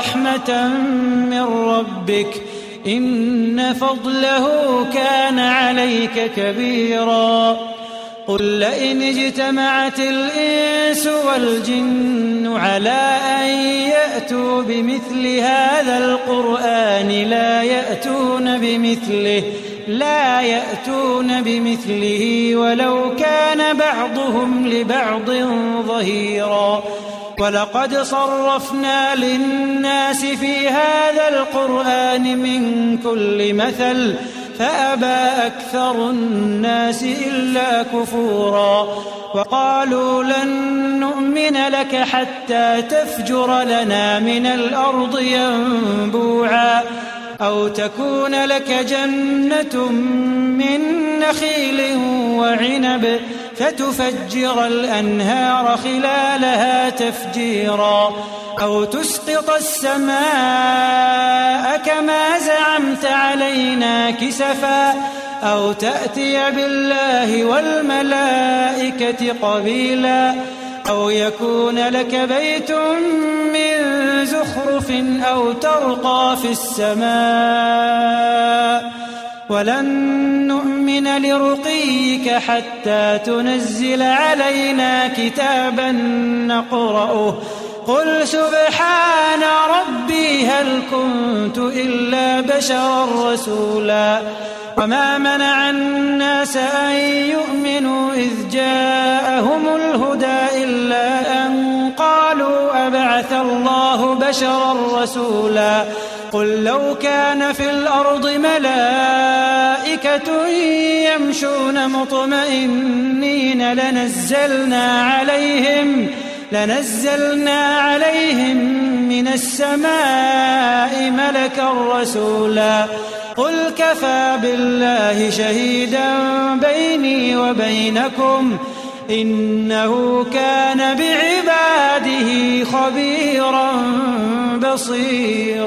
رحمة من ربك إن فضله كان عليك كبيرا. قل لئن اجتمعت الإنس والجن على أن يأتوا بمثل هذا القرآن لا يأتون بمثله ولو كان بعضهم لبعض ظهيرا. ولقد صرفنا للناس في هذا القرآن من كل مثل فأبى أكثر الناس إلا كفورا. وقالوا لن نؤمن لك حتى تفجر لنا من الأرض ينبوعا أو تكون لك جنة من نخيل وعنب فتفجر الأنهار خلالها تفجيرا أو تسقط السماء كما زعمت علينا كسفا أو تأتي بالله والملائكة قبيلا أو يكون لك بيت من زخرف أو ترقى في السماء ولن نؤمن لرقيك حتى تنزل علينا كتابا نقرأه قل سبحان ربي هل كنت إلا بشرا رسولا. وما منع الناس أن يؤمنوا إذ جاءهم الهدى إلا أن قالوا أبعث الله بشرا رسولا. قل لو كان في الأرض ملائكة يمشون مطمئنين لنزلنا عليهم من السماء ملكا رسولا. قل كفى بالله شهيدا بيني وبينكم إنه كان بعباده خبيرا بصيرا.